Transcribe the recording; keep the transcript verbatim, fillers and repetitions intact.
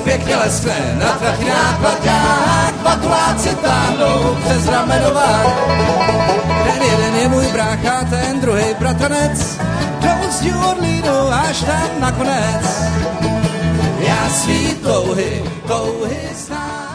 pěkně leskne, na trachy nákladňák, batuláci táhnou přes ramenovák. Ten jeden je můj brácha, ten druhý bratranec, do úctí odlínu až tam nakonec. Já svý touhy, touhy znám.